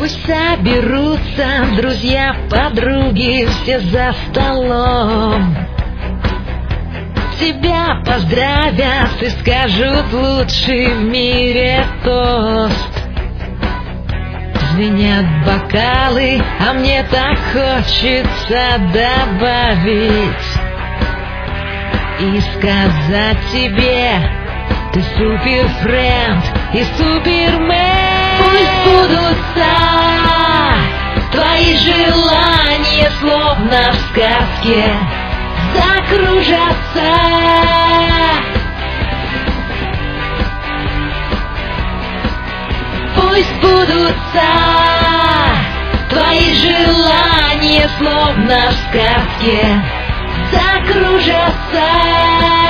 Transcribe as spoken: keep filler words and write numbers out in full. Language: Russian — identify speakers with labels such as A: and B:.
A: Пусть соберутся друзья, подруги, все за столом. Тебя поздравят и скажут лучший в мире тост. Звенят бокалы, а мне так хочется добавить и сказать тебе: ты суперфренд и супермен. Пусть сбудутся твои желания, словно в сказке закружатся. Пусть сбудутся твои желания, словно в сказке закружатся.